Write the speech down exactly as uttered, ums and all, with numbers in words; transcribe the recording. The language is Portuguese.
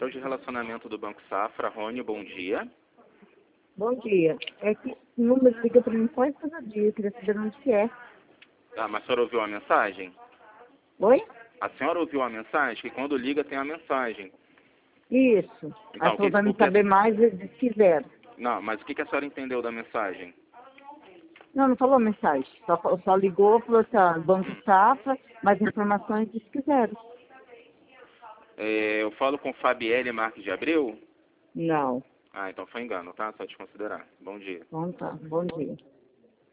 Central de Relacionamento do Banco Safra. Rony, bom dia. Bom dia. É que o número liga para mim quase todo dia. Eu queria saber onde que é. Ah, mas a senhora ouviu a mensagem? Oi? A senhora ouviu a mensagem? Que quando liga tem a mensagem. Isso. Então, a senhora vai o me que- saber mais se quiser. Não, mas o que que a senhora entendeu da mensagem? Não, não falou mensagem. Só, só ligou, falou assim, ó, Banco Safra, mais informações se quiser. É, eu falo com Fabielle Marques de Abreu? Não. Ah, então foi engano, tá? Só te considerar. Bom dia. Então tá. Bom dia.